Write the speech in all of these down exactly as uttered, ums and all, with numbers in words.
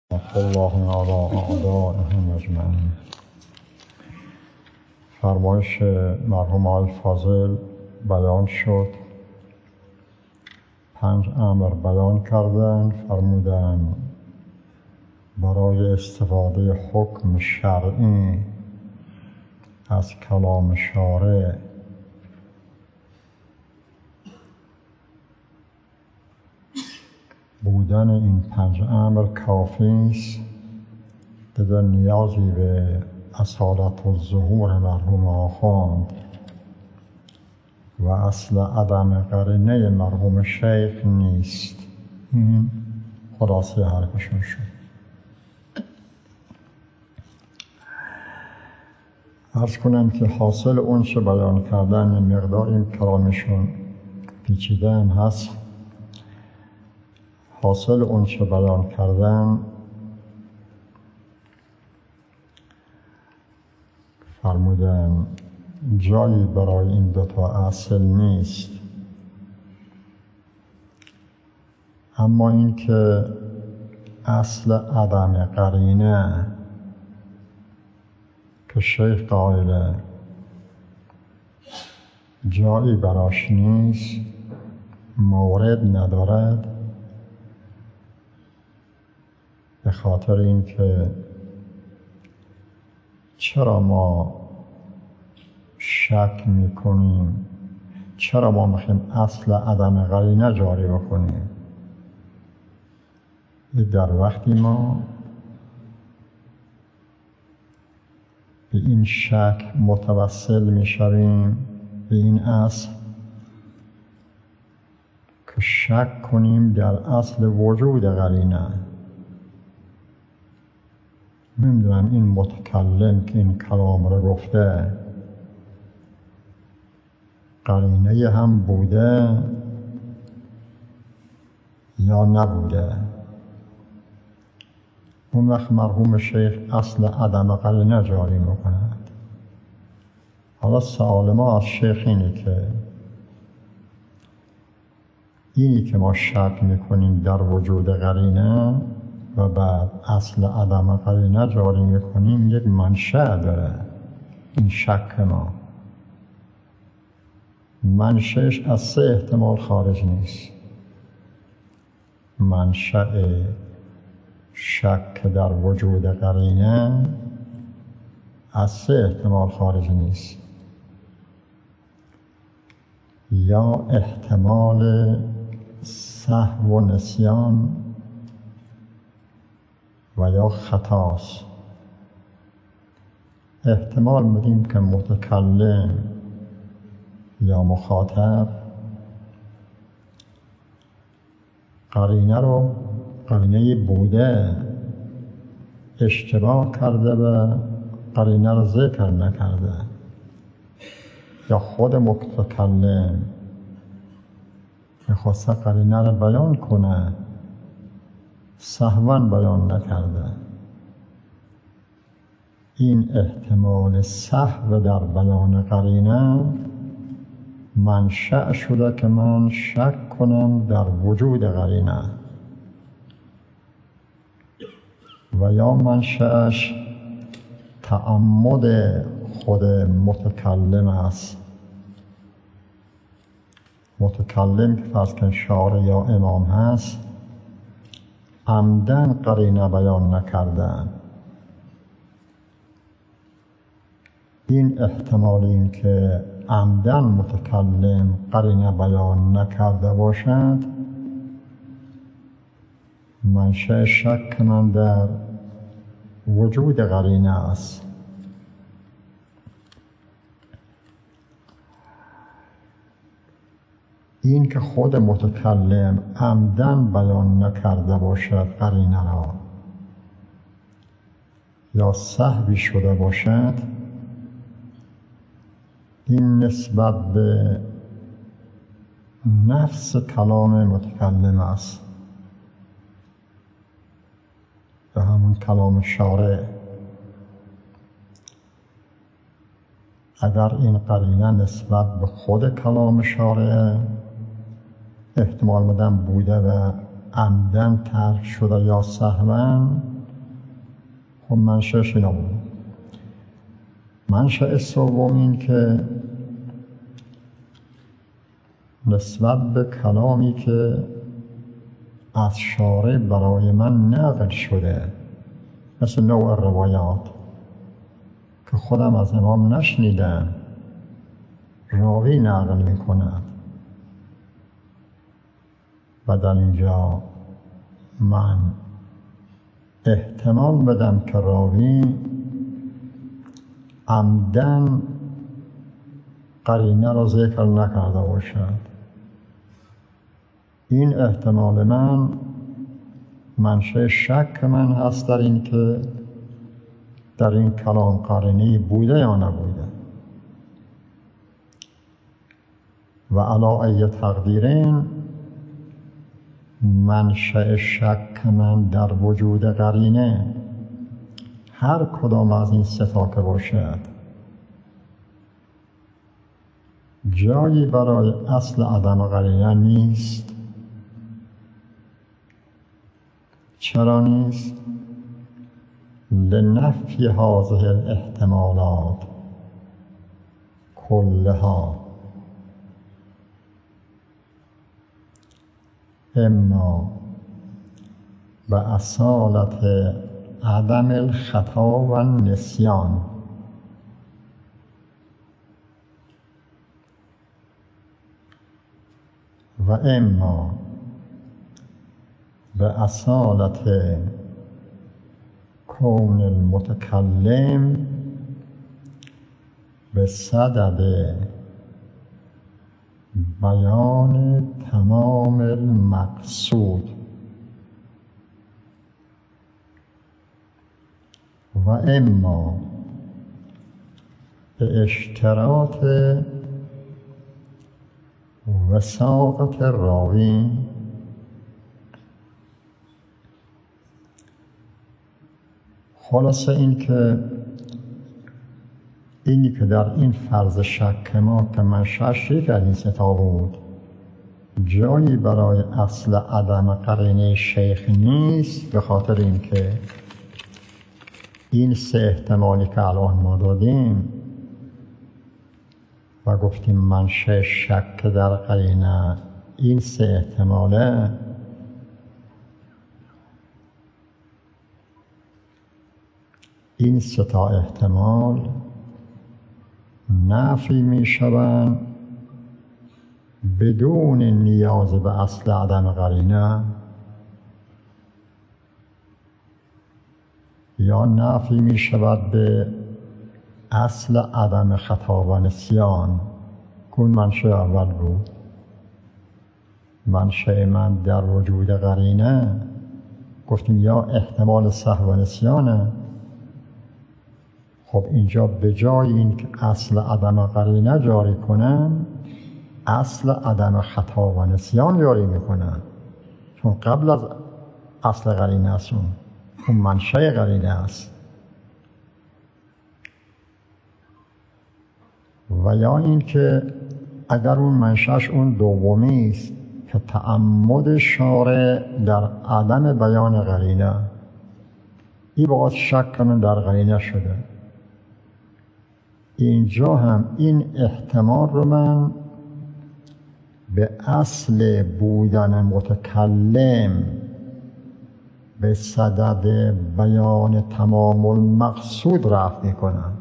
الله علی اعدائهم اجمعین. فرمایش مرحوم آقای فاضل بیان شد. پنج امر بیان کردن، فرمودن برای استفاده حکم شرعی از کلام شارع بودن این پنج امر کافی است، دیگر نیازی به اصالت الظهور مرحوم آخوند و اصل عدم قرینه مرحوم شیخ نیست. این خلاصه حرفشون شد. عرض کنم که حاصل اون چه بیان کردن یه مقدار این کلامشون پیچیده هم هست. حاصل اون چه بیان کردن فرمودن جایی برای این دوتا اصل نیست، اما این که اصل عدم قرینه که شیخ قائله جایی براش نیست، مورد ندارد، به خاطر اینکه چرا ما شک میکنیم، چرا ما میخوایم اصل عدم قرینه جاری بکنیم؟ در وقتی ما به این شک متوسل میشویم، به این اصل که شک کنیم در اصل وجود قرینه. نمیدونم این متکلم که این کلام رو گفته قرینه هم بوده یا نبوده. اون وقت مرحوم شیخ اصل عدم قرینه جاری میکند. حالا سوال ما از شیخ اینه که اینی که ما شک میکنیم در وجود قرینه و بعد اصل عدم قرینه جاری میکنیم، یک منشأ داره این شک ما. منشأش از سه احتمال خارج نیست. منشأ شک در وجود قرینه از سه احتمال خارج نیست. یا احتمال سهو و نسیان و یا خطاست. احتمال میدیم که متکلم یا مخاطب قرینه رو قرینه بوده اشتباه کرده و قرینه رو ذکر نکرده، یا خود متکلم میخواسته قرینه رو بیان کنه سهواً بیان نکرده. این احتمال سهو در بیان قرینه منشأ شده که من شک کنم در وجود قرینه، و یا منشأش تعمد خود متکلم است. متکلم که فرض کن شارع یا امام هست، عمدن قرینه بیان نکردن. این احتمال این که عمدن متکلم قرینه بیان نکرده باشد منشأ شک من در وجود قرینه است. این که خود متکلم عمدن بیان نکرده باشد قرینه را، یا سهوی شده باشد، این نسبت به نفس کلام متکلم است، به همون کلام شارع. اگر این قرینه نسبت به خود کلام شارع احتمال مدام بوده و عمدن ترک شده یا سهواً، خب منشأش اینا بود. منشأ سوم این که نسبت به کلامی که از شارع برای من نقل شده، مثل نوع روایات که خودم از امام نشنیدم، راوی نقل می کند و در اینجا من احتمال بدم که راوی عمدن قرینه را ذکر نکرده باشد. این احتمال من منشأ شک من هست در این که در این کلام قرینه‌ای بوده یا نبوده. و علی ای تقدیرین منشأ شک من در وجود قرینه هر کدام از این سه تا که باشد جایی برای اصل عدم قرینه نیست. چرا نیست؟ لنفی هذه الاحتمالات کلها، اما به اصالت عدم الخطا و النسیان و اما به اصالت کون المتکلم به صدد بیان تمام المقصود و اما به اشتراط وثاقت راوی خلاصه این که اینی که در این فرض شک ما که منشأش یک از این سه تا بود جایی برای اصل عدم قرینه شیخ نیست، به خاطر اینکه این سه احتمالی که الان ما دادیم و گفتیم منشأ شک در قرینه این سه احتماله، این سه تا احتمال نفی می شوند بدون نیاز به اصل عدم قرینه، یا نفی می شود به اصل عدم خطا و نسیان. کون منشأ اول بود. منشأ من در وجود قرینه گفتیم یا احتمال سهو و نسیانه. خب اینجا به جای این که اصل عدم قرینه جاری کنن اصل عدم خطا و نسیان جاری میکنن، چون قبل از اصل قرینه است، اون منشأ قرینه است. و یا این که اگر اون منشأش اون دومی است که تعمد شارع در عدم بیان قرینه، این باعث شک من در قرینه شده. اینجا هم این احتمال رو من به اصل بودن متکلم به صدد بیان تمام المقصود رفع میکنم.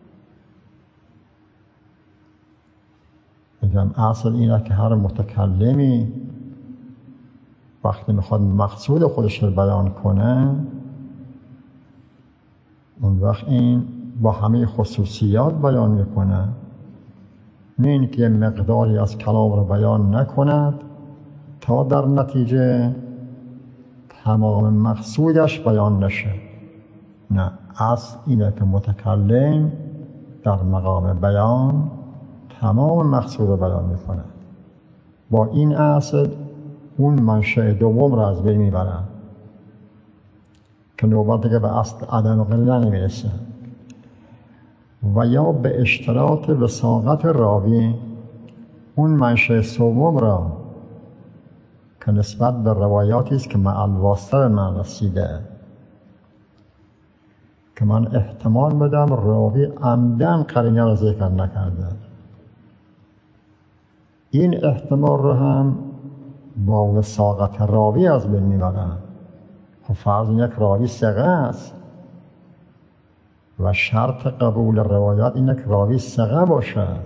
میگم اصل اینه که هر متکلمی وقتی میخواد مقصود خودش رو بیان کنه اون وقت این با همه خصوصیات بیان میکنه، نه اینکه مقداری از کلام رو بیان نکند تا در نتیجه تمام مقصودش بیان نشه. نه، اصل اینه که متکلم در مقام بیان تمام مقصود رو بیان میکنه. با این اصل اون منشأ دوم رو از بین میبره که نوبت دیگه به اصل عدم قرینه نمیرسه. و یا به اشتراط وثاقت راوی اون منشأ سوم را که نسبت به روایاتی است که مع الواسطه به من رسیده که من احتمال بدم راوی عمدن قرینه را ذکر نکرده. این احتمال رو هم با وثاقت راوی از بین میبرم. خب فرض یک راوی ثقه است و شرط قبول روایات اینه که راوی ثقه باشد.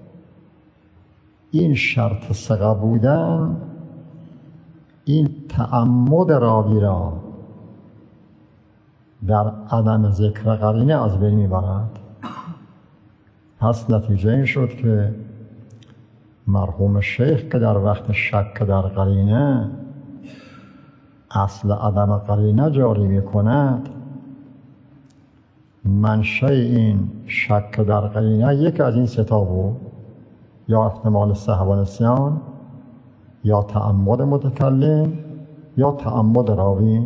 این شرط ثقه بودن این تعمد راوی را در عدم ذکر قرینه از بین میبرد. پس نتیجه این شد که مرحوم شیخ که در وقت شک در قرینه اصل عدم قرینه جاری میکند، منشأ این شک در قرینه یک از این سه تا بود: یا احتمال سهو و نسیان، یا تعمد متکلم، یا تعمد راوی.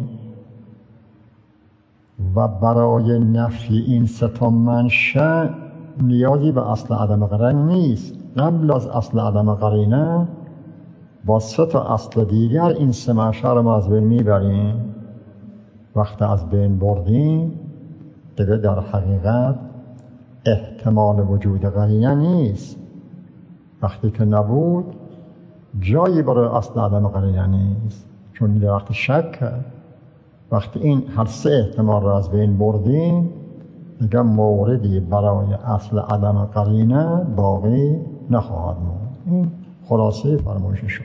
و برای نفی این سه تا منشأ نیازی به اصل عدم قرینه نیست. قبل از اصل عدم قرینه با سه تا اصل دیگر این سه منشأ رو ما از بین میبریم. وقتی از بین بردیم دیگه در حقیقت احتمال وجود قرینه نیست. وقتی که نبود جایی برای اصل عدم قرینه نیست، چون در وقت شک. وقتی این هر سه احتمال رو از بین بردیم دیگه موردی برای اصل عدم قرینه باقی نخواهد بود. این خلاصه فرمایش شد.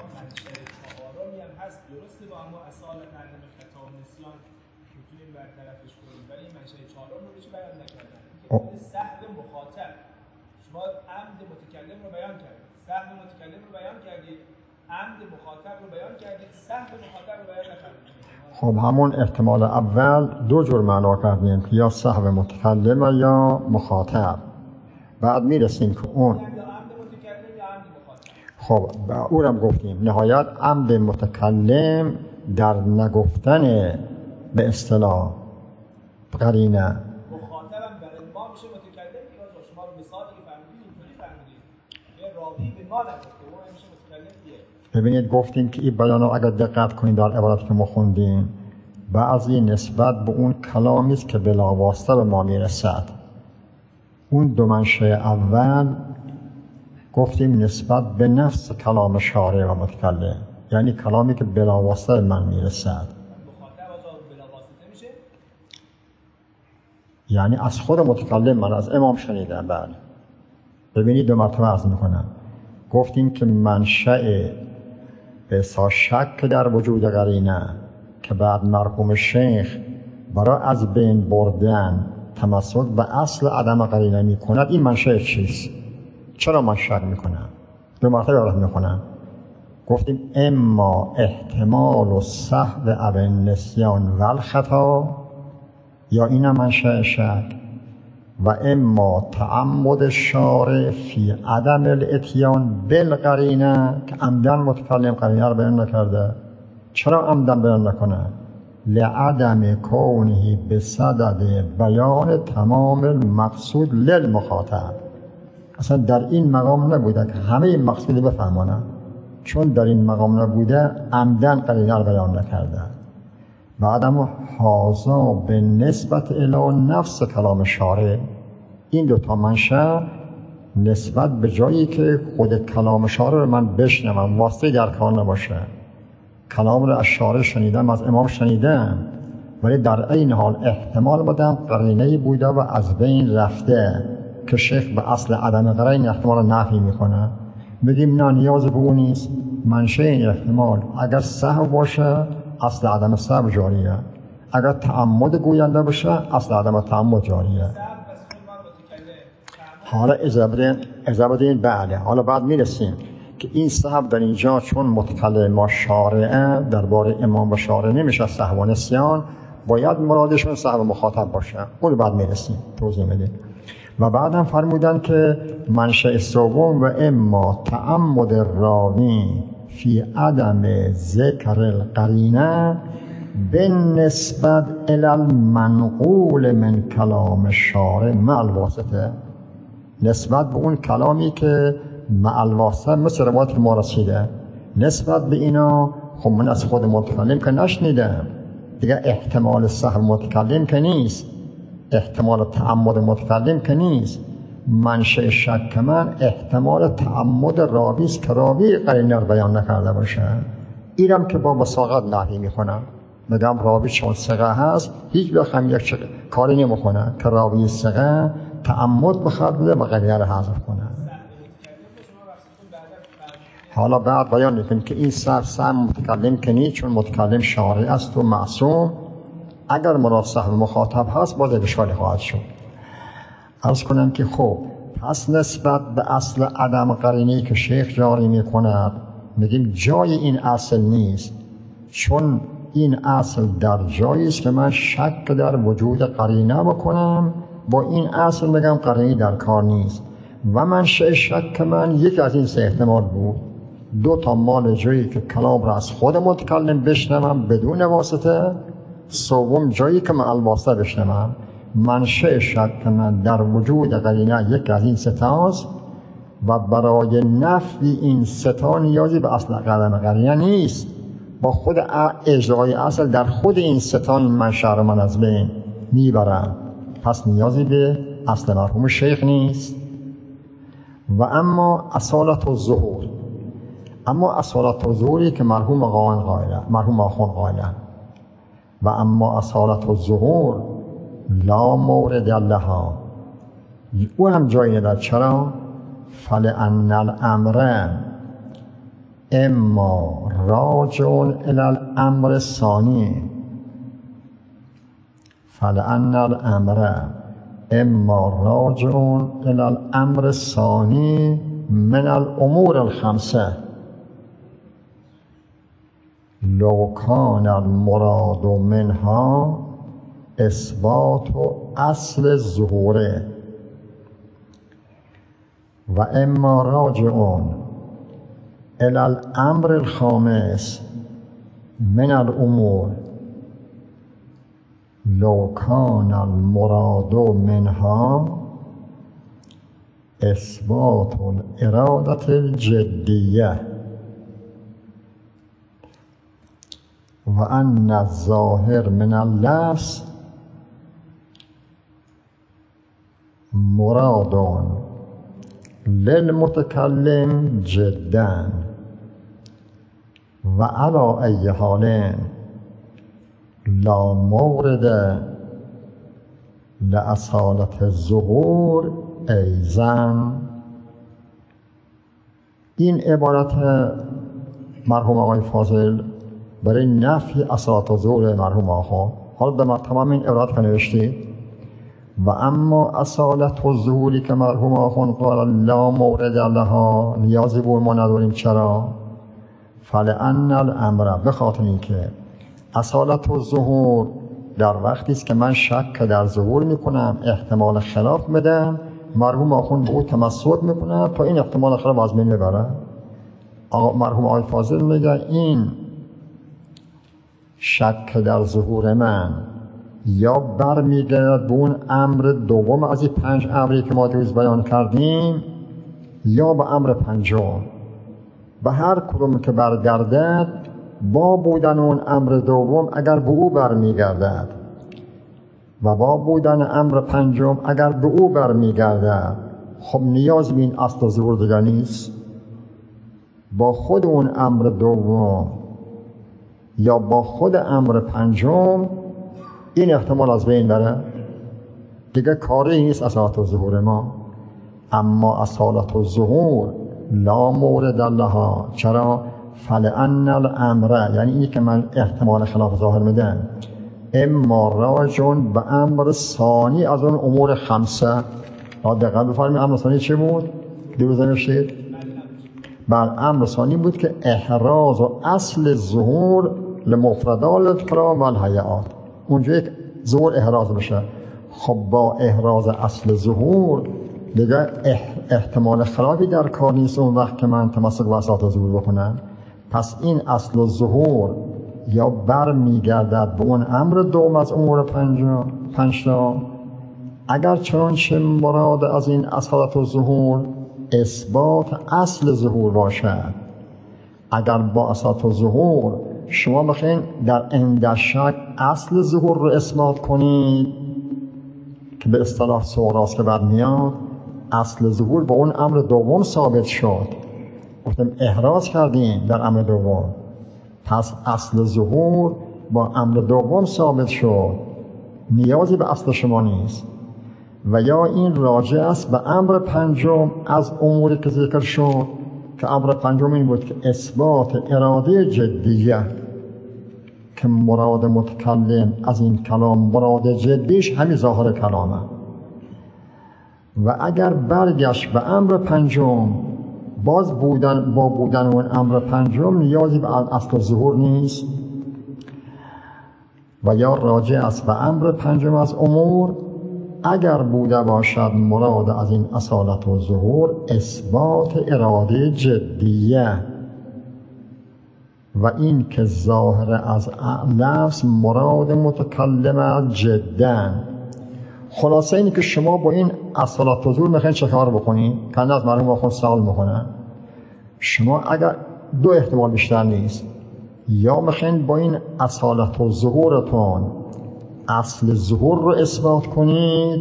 سهو مخاطب شما عمد متکلم رو بیان کردید، سهو متکلم رو بیان کردید، عمد مخاطب رو بیان کردید، سهو مخاطب رو بیان نکردید. خب همون احتمال اول دو جور معنا کردیم که یا سهو متکلم یا مخاطب. بعد میرسیم که اون یا عمد متکلم یا عمد خب مخاطب. اونم گفتیم نهایت عمد متکلم در نگفتن به اصطلاح قرینه. ببینید گفتیم که این بیان رو اگر دقت کنید در عبارت که ما خوندیم بعضی نسبت به اون کلامی است که بلاواسطه به ما میرسد. اون دو منشأ اول گفتیم نسبت به نفس کلام شارع و متکلم، یعنی کلامی که بلاواسطه به من میرسد. مخاطب از بلاواسطه میشه؟ یعنی از خود متکلم من از امام شنیدم. بله ببینید دو مرتبه عرض میکنم. گفتیم که منشأ به اساس شک در وجود قرینه که بعد مرحوم شیخ برای از بین بردن تمسک به اصل عدم قرینه می کند، این منشأ چیست؟ چرا من شک می کنم؟ دو مرتبه یاد می کنم. گفتیم اما احتمال و سهو او نسیان و الخطا، یا این منشأ شک، و اما تعمد شارع فی عدم الاتیان بالقرینه که عمدن متکلم قرینه رو بیان نکرده. چرا عمدن بیان نکنه؟ لعدم کونه بصدد بیان تمام المقصود للمخاطب. اصلا در این مقام نبوده که همه این مقصودی بفهمانه، چون در این مقام نبوده عمدن قرینه رو بیان نکرده. بعدم حاضا به نسبت الی نفس کلام شارع، این دوتا منشأ نسبت به جایی که خود کلام شارع رو من بشنوم، واسطه در کار نباشه. کلام رو از شارع شنیدم، از امام شنیدم، ولی در این حال احتمال بدم قرینه‌ای بوده و از بین رفته که شیخ به اصل عدم قرینه احتمال رو نفی میکنه. بگیم نه نیاز به اون نیست. منشأ این احتمال اگر سهو باشه اصل عدم سهو جاریه، اگر تعمد گوینده باشه اصل عدم تعمد جاریه. حالا اجازه بدین بله حالا بعد میرسیم که این سهو در اینجا چون متکلم ما شارعه درباره امام و شارع نمیشه سهو و نسیان، باید مرادشون سهو مخاطب باشه. اون بعد میرسیم توضیح میدیم. و بعدم فرمودن که منشأ سوم و اما تعمد راوی فی عدم ذکر القرینه بالنسبت الی المنقول من کلام شارع مع الواسطه، نسبت به اون کلامی که مع الواسطه مثل روایت که ما رسیده، نسبت به اینا خب من از خود متکلم که نشنیدم دیگه، احتمال سهو متکلم که نیست، احتمال تعمد متکلم که نیست. منشأ شک من احتمال تعمد راوی است که راوی قرینه رو بیان نکرده باشه. اینم که با وساقت نهی میکنم، میگم راوی چون ثقه هست هیچ وقت هم یک کاری نمیکنه که راوی ثقه تعمد بخواد بده و قرینه رو حذف کنه. حالا بعد بیان میکنیم که این سر سهم متکلم که نیست، چون متکلم شارع است و معصوم. اگر مراد صاحب مخاطب هست باز اشکالی خواهد شد. عرض کنم که خب پس نسبت به اصل عدم قرینه‌ای که شیخ جاری میکند میگیم جای این اصل نیست، چون این اصل در جایی است که من شک در وجود قرینه بکنم، با این اصل میگم قرینه در کار نیست. و منشأ شک من یک از این سه احتمال بود. دو تا مال جایی که کلام را از خود متکلم بشنوم بدون واسطه، سوم جایی که من الواسطه بشنوم. منشأ شک من در وجود قرینه یک از این سه تاست و برای نفی این سه تا نیازی به اصل عدم قرینه نیست. با خود اجرای اصل در خود این سه تا این منشأ را من از بین میبرم، پس نیازی به اصل مرحوم شیخ نیست. و اما اصالت الظهور، اما اصالت الظهوری که مرحوم قائل قائله مرحوم آخوند قائله و اما اصالت الظهور لا مورد لها، او هم جایی ندارد. چرا؟ فلأن الامر اما راجع الی الامر الثانی، فلأن الامر اما راجع الی الامر الثانی من الامور الخمسه لو کان المراد منها اثبات اصل الظهور و اما راجع الی الامر الخامس من الامور لو کان المراد منها اثبات الاراده الجدیه و ان الظاهر من اللفظ مراد للمتکلم جدا و علی ای حال لا مورد لأصالت الظهور ایضا. این عبارت مرحوم آقای فاضل برای نفی اصالت الظهور مرحوم آخوند. حالا به تمام این عبارت که نوشتید و اما اصالت الظهوری که مرحوم آخوند قال لا مورد لها، نیازی بود ما نداریم. چرا؟ فلأن الامر، به خاطر اینکه اصالت الظهور در وقتی است که من شک در ظهور میکنم، احتمال خلاف میدم، مرحوم آخوند به او تمسک میکنه تا این احتمال خلاف از بین ببره. مرحوم آقای فاضل میگه این شک در ظهور من یا برمیگردد به اون امر دوم از این پنج امری که ما دیروز بیان کردیم، یا به امر پنجم. به هر کدوم که برگردد با بودن اون امر دوم اگر به او برمیگردد و با بودن امر پنجم اگر به او برمیگردد، خب نیاز به این اصل ظهور دیگر نیست. با خود اون امر دوم یا با خود امر پنجم این احتمال از بین بره دیگه، کاری نیست اصالت الظهور ما. اما اصالت الظهور لا مورد لها. چرا؟ فلأن الامر، یعنی اینی که من احتمال خلاف ظاهر میدم، اما راجون به امر ثانی از اون امور خمسه. دقیق بفرمایید امر ثانی چی بود؟ دیروز نوشتید؟ بر امر ثانی بود که احراز و اصل ظهور لمفردات الکلام و الهیئات، اونجا یک ظهور احراز بشه. خب با احراز اصل ظهور دیگه احتمال خلافی در کار نیست اون وقت که من تمسک به اصالت ظهور بکنم. پس این اصل ظهور یا بر میگردد به اون امر دوم از امور پنج تا، اگر چنانچه مراد از این اصالت ظهور اثبات اصل ظهور باشد. اگر با اصالت ظهور شما بخواید در عند شک اصل ظهور رو اثبات کنید، که به اصطلاح صغراست که برمیاد، اصل ظهور با اون امر دوم ثابت شد. گفتم احراز کردیم در امر دوم، پس اصل ظهور با امر دوم ثابت شد، نیازی به اصل شما نیست. و یا این راجع است به امر پنجم از اموری که ذکر شد، که امر پنجم این بود که اثبات اراده جدیه، که مراد متکلم از این کلام مراد جدیش همین ظاهر کلامه. و اگر برگشت به امر پنجم، باز بودن با بودن اون امر پنجم نیازی به اصل ظهور نیست. و یا راجع است به امر پنجم از امور، اگر بوده باشد مراد از این اصالت و ظهور اثبات اراده جدیه، و این که ظاهر از لفظ مراد متکلم از جدن. خلاصه اینی که شما با این اصالت و ظهور میخواین چه کار بکنید؟ کنده از مرحوم آخوند سوال میکنن. شما اگر دو احتمال بیشتر نیست، یا میخواین با این اصالت و ظهورتون اصل ظهور رو اثبات کنید،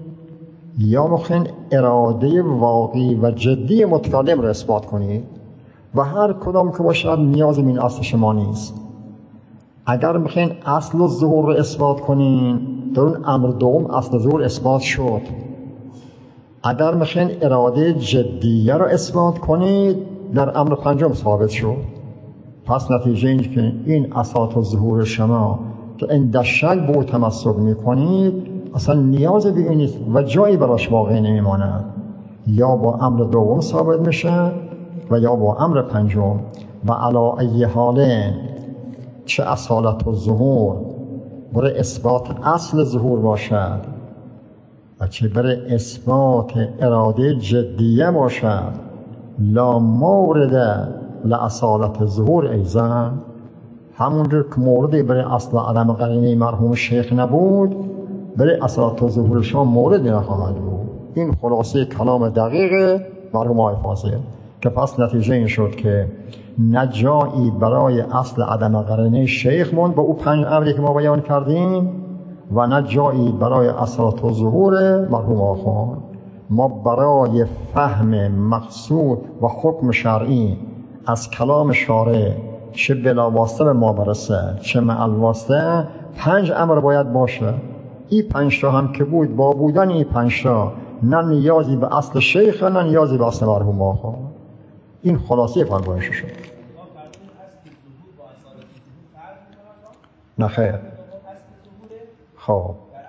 یا میخواین اراده واقعی و جدی متکلم رو اثبات کنید. و هر کدام که باشد نیازی به این اصل شما نیست. اگر میخواین اصل و ظهور رو اثبات کنین، در اون امر دوم اصل ظهور اثبات شد. اگر میخواین اراده جدیه رو اثبات کنید، در امر پنجم ثابت شد. پس نتیجه این که این اصالت و ظهور شما که عند شک به او تمسک میکنید اصلا نیاز به این نیست و جایی براش واقع نمیماند. یا با امر دوم ثابت میشه و یا با امر پنجم. و علی ای حاله، چه اصالت و ظهور برای اثبات اصل ظهور باشد و چه برای اثبات اراده جدیه باشد، لا مورد لأصالت ظهور ایضا، همونجور که موردی برای اصل عدم قرینه مرحوم شیخ نبود، برای اصالت ظهور شما موردی نخواهد بود. این خلاصه کلام دقیق مرحوم آقای فاضل، که پس نتیجه این شد که نه جایی برای اصل عدم قرینه شیخ موند با او پنج امری که ما بیان کردیم، و نه جایی برای اصالت ظهور مرحوم آخوند. ما برای فهم مقصود و حکم شرعی از کلام شارع، چه بلا واسطه به ما برسه چه مع الواسطه، پنج امر باید باشه. این پنج تا هم که بود، با بودن این پنج تا نه نیازی به اصل شیخ نه نیازی به اصل مرحوم آخوند. این خلاصه فرمایش شد. نه خیر. خب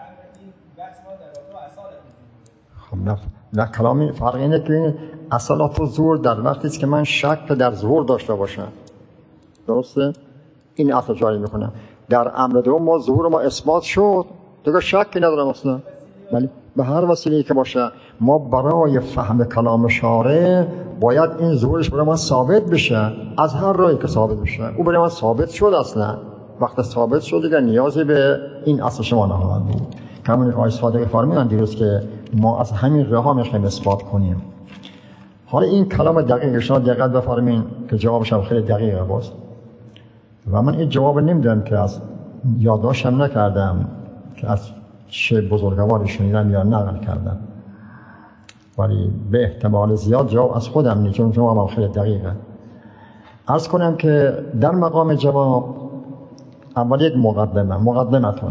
خب نه نه کلامی فرق اینه که اصالت و ظهور در وقتی است که من شک در ظهور داشته باشم، درسته؟ این اصل جاری میکنم. در امر دوم ما ظهور ما اثبات شد، دیگه شکی ندارم اصلا. ولی به هر وسیله‌ای که باشه، ما برای فهم کلام شارع باید این ظهورش برای ما ثابت بشه، از هر راهی که ثابت بشه. او برای ما ثابت شد اصلا. وقتی ثابت شد دیگه نیازی به این اصل شما نخواهد بود. همون آقای صادق فرمودن دیروز که ما از همین راه ها میخوایم اثبات کنیم. حالا این کلام دقیق شما دقت بفرمایید که جوابش هم خیلی دقیقه باز. و من این جواب نمیدم که از یادداشتم نکردم که از چه بزرگواری شنیدم یا نقل کردم، ولی به احتمال زیاد جواب از خودم نیست، چون جوابم خیلی دقیقه. عرض کنم که در مقام جواب اول یک مقدمه مقدمتون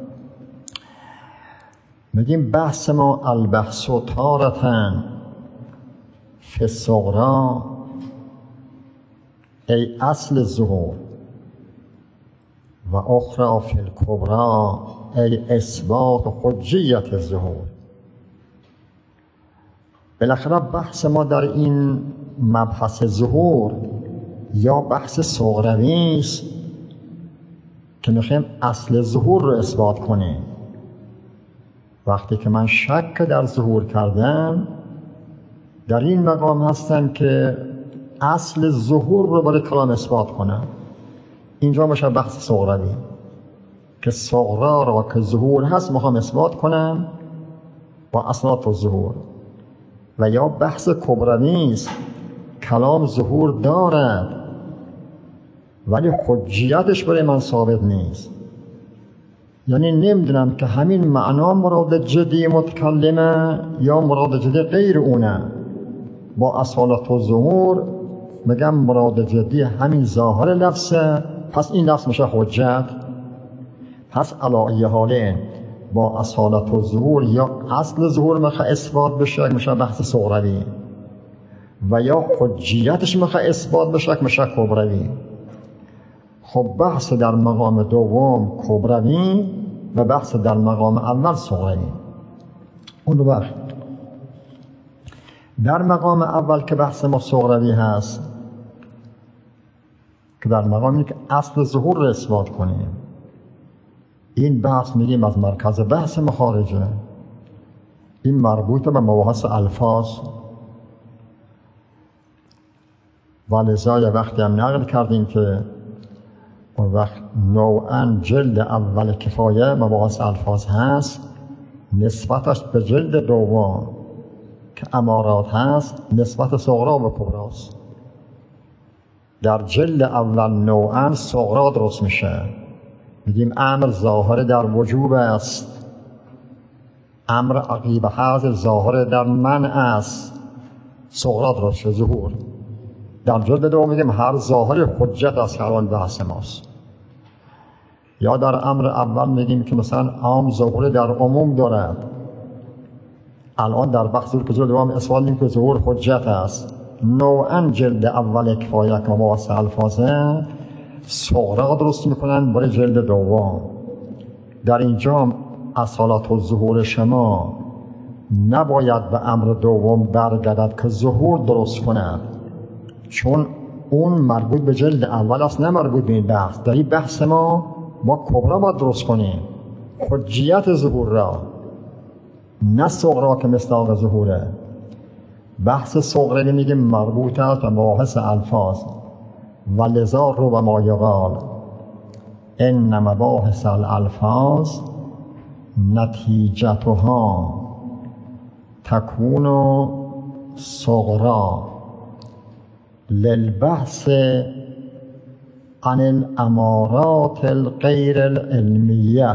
میگیم بحث ما البحث و تارتن فی الصغرا ای اصل ظهور و اخرى فی الکبرا ای اثبات حجیت ظهور. بالاخره بحث ما در این مبحث ظهور یا بحث صغروی است که میخوایم اصل ظهور رو اثبات کنیم. وقتی که من شک در ظهور کردم، در این مقام هستم که اصل ظهور رو برای کلام اثبات کنم. اینجا میشه بحث صغروی که صغرا را که ظهور هست میخوام اثبات کنم با اسناد و ظهور. و یا بحث کبروی است، کلام ظهور دارد ولی حجیتش برای من ثابت نیست. یعنی نمیدونم که همین معنا مراد جدی متکلمه یا مراد جدی غیر اونه. با اصالت و ظهور میگم مراد جدی همین ظاهر لفظه، پس این لفظ میشه حجت. پس علی ای حالین با اصالت و ظهور یا اصل ظهور میخواه اثبات بشه میشه بحث صغروی، و یا حجیتش میخواه اثبات بشه میشه کبروی. خب بحث در مقام دوم کبروی و بحث در مقام اول صغروی. اون رو بخش در مقام اول که بحث ما صغروی هست که در مقام اینه که اصل ظهور رو اثبات کنیم. این بحث میگیم از مرکز بحث مخارجه، این مربوط به مباحث الفاظ. ولذا یه وقتی هم نقل کردیم که اون وقت نوعاً جلد اول کفایه مباحث الفاظ هست، نسبتش به جلد دوم که امارات هست نسبت صغرا و کبراست. در جلد اول نوعاً صغرا درست میشه، میگیم امر ظاهر در وجوب است، امر عقیب حاضر ظاهر در منع است، صغرا درست شد ظهور. در جلد دوم میگیم هر ظاهر حجت است که الان بحث ماست. یا در امر اول میگیم که مثلا عام ظهور در عموم دارد، الان در بحث که جلد دوم اثبات میگیم که ظهور حجت است. نوعاً جلد اول کفایه که مباحث الفاظه صغرا درست میکنن برای جلد دوم. در اینجا اصالت و ظهور شما نباید به امر دوم برگردد که ظهور درست کند، چون اون مربوط به جلد اول است، نه مربوط به این بحث. در این بحث ما با کبرا باید درست کنیم حجیت ظهور را، نه صغرا که مصداق ظهوره. بحث صغرا میگیم مربوط است به مباحث الفاظ، ولذا رو به ما یقال ان مباحث الالفاظ نتیجتها تکون صغرا للبحث عن الامارات الغیر العلمیه.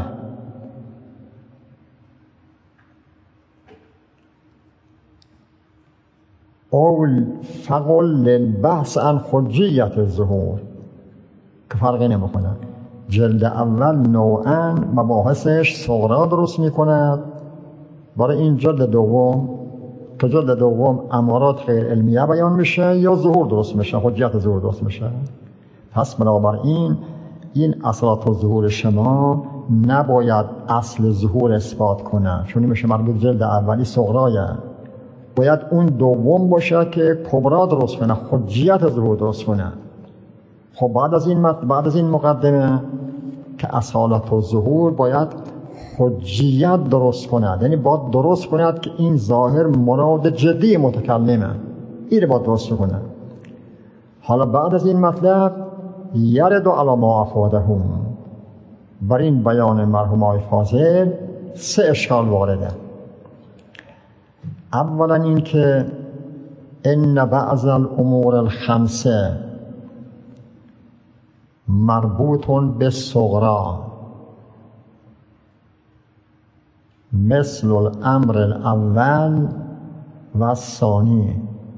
اول فقل للبحث عن حجیت الظهور که فرقی نمیکنه. جلد اول نوعاً مباحثش صغرا درست میکند برای این جلد دوم که جلد دوم امارات غیر علمیه بیان میشه یا ظهور درست میشه، حجیت ظهور درست میشه. پس بنابراین این اصالت و ظهور شما نباید اصل ظهور اثبات کنه، چون میشه مربوط جلد اولی صغرایه. باید اون دوم باشه که کبرا درست کنه، حجیت ظهور درست کنه. خب بعد از این بعد از این مقدمه که اصالت و ظهور باید حجیت درست کند، یعنی باید درست کند که این ظاهر مراد جدی متکلمه، این رو باید درست کنه. حالا بعد از این مطلب یرد علی ما افادهم، بر این بیان مرحوم آقای فاضل سه اشکال وارده. اولا این که ان بعض الامور الخمسه مربوط به صغرا مثل الامر الاول و الثانی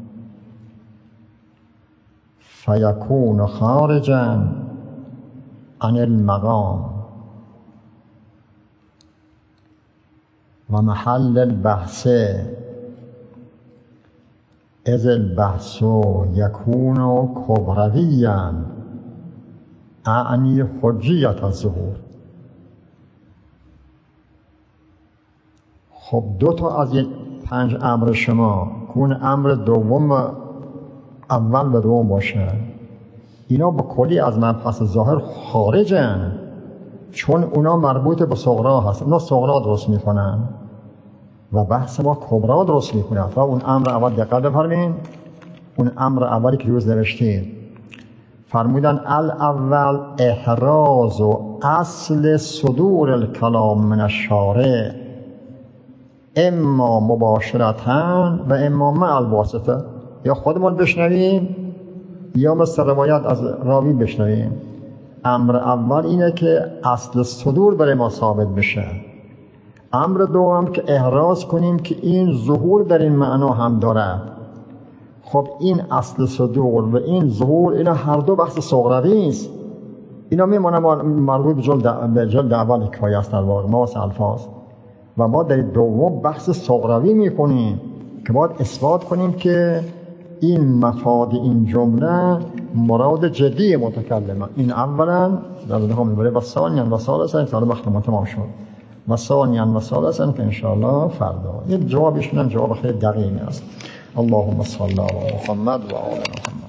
فیکون خارجا عن المقام و محل البحث اذ البحث یکون کبرویا اعنی حجیت الظهور. خب دو تا از این پنج امر شما کون امر دوم اول و دوم باشه، اینا با کلی از مبحث ظاهر خارجن، چون اونا مربوط به صغرا هست، اونا صغرا درست میکنن و بحث ما کبرا درست میکنه. و اون امر اول دقت بفرمایید، اون امر اولی که روز نوشتید فرمودن الاول احراز و اصل صدور الکلام من الشارع اما مباشرتاً و اما مع الواسطه، یا خودمون بشنویم یا مثل روایت از راوی بشنویم. امر اول اینه که اصل صدور برای ما ثابت بشه. امر دوم که احراز کنیم که این ظهور در این معنا هم دارد. خب این اصل صدور و این ظهور اینا هر دو بحث صغروی است. اینا میمونه مربوط به جلد به جلد اول حکایه است در واقع ما واسه الفاظ و ما در دوم بحث صغروی میکنیم که باید اثبات کنیم که این مفاد این جمله مراد جدی متکلمه. این اولا در دوم میبره و ثانیا و ثالثا که حالا وقت ما تمام شد و ثانیا و ثالثا که انشاءالله فردا. این جوابش نه جواب خیلی دقیقی است. اللهم صل علی محمد و آل محمد.